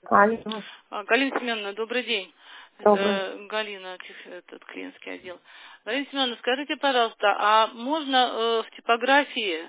Алло, Галина Семеновна, добрый день. добрый. Это Галина, этот клиентский отдел. Галина Семеновна, скажите, пожалуйста, а можно в типографии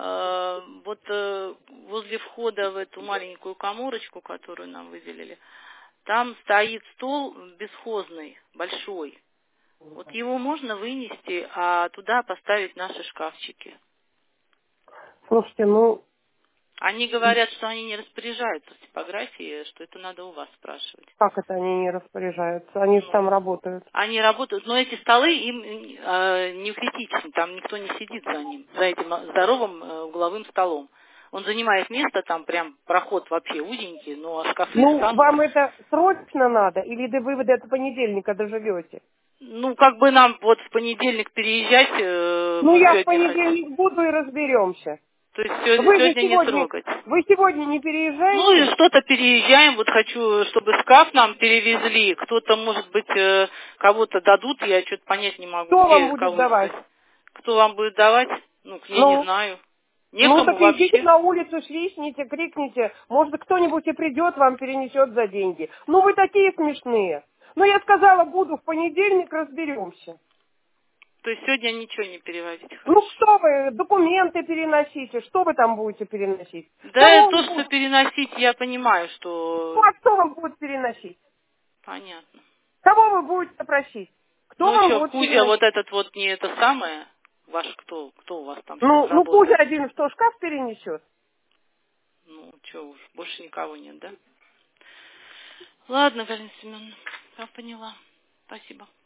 возле входа в эту маленькую каморочку, которую нам выделили, там стоит стол бесхозный, большой. Вот его можно вынести, а туда поставить наши шкафчики. Слушайте, ну, Они говорят, что они не распоряжаются в типографии, что это надо у вас спрашивать. как это они не распоряжаются? Они же там Ну, работают. они работают, но эти столы им не критичны, там никто не сидит за ним, за этим здоровым угловым столом. Он занимает место, там прям проход вообще узенький, но шкафы Ну, встанут. вам это срочно надо, или вы до этого понедельника доживете? Ну, как бы нам вот в понедельник переезжать, Ну, мы я в сегодня хотим. понедельник буду и разберемся. То есть Вы же сегодня не сегодня, трогать. вы сегодня не Ну и переезжаете? что-то переезжаем, вот хочу, чтобы шкаф нам перевезли. Кто-то, может быть, кого-то дадут, я что-то понять не могу, Кто вам где будет кого давать? искать. Кто вам будет давать? Ну, я не Ну, знаю. ну Некому так идите вообще. на улицу, свистните, крикните. Может, кто-нибудь и придет, вам перенесет за деньги. Ну, вы такие смешные. Но я сказала, буду в понедельник, разберемся. То есть сегодня ничего не перевозить, Ну хорошо. что вы, документы переносите, что вы там будете переносить? Да, Кого вы то, что будете? переносить, я понимаю, Ну что а кто вам будет переносить? понятно. Кого вы будете просить? Кто Ну вам что, будет Кузя, вот переносить? этот вот не это самое, ваш кто у вас там сейчас Ну Кузя работает? один что, шкаф перенесет? Ну, что уж, больше никого нет, да? Ладно, Галина Семеновна, я поняла. Спасибо.